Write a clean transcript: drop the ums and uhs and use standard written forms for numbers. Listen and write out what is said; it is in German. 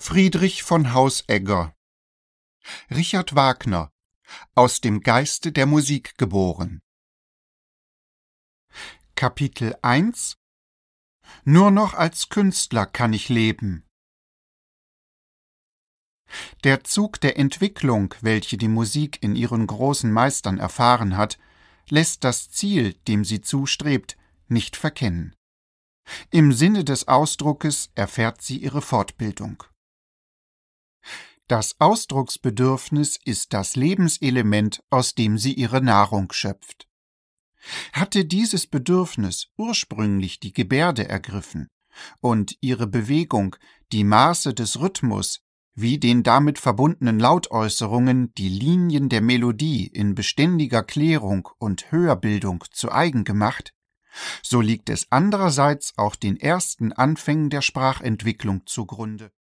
Friedrich von Hausegger. Richard Wagner, aus dem Geiste der Musik geboren. Kapitel 1 Nur noch als Künstler kann ich leben. Der Zug der Entwicklung, welche die Musik in ihren großen Meistern erfahren hat, lässt das Ziel, dem sie zustrebt, nicht verkennen. Im Sinne des Ausdruckes erfährt sie ihre Fortbildung. Das Ausdrucksbedürfnis ist das Lebenselement, aus dem sie ihre Nahrung schöpft. Hatte dieses Bedürfnis ursprünglich die Gebärde ergriffen und ihre Bewegung die Maße des Rhythmus wie den damit verbundenen Lautäußerungen die Linien der Melodie in beständiger Klärung und Hörbildung zu eigen gemacht, so liegt es andererseits auch den ersten Anfängen der Sprachentwicklung zugrunde.